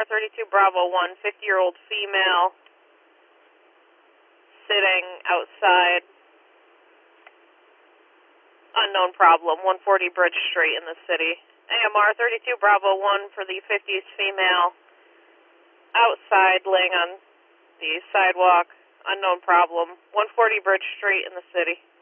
AMR 32 Bravo 1, 50-year-old female, sitting outside, unknown problem, 140 Bridge Street in the city. AMR 32 Bravo 1 for the 50s female, outside, laying on the sidewalk, unknown problem, 140 Bridge Street in the city.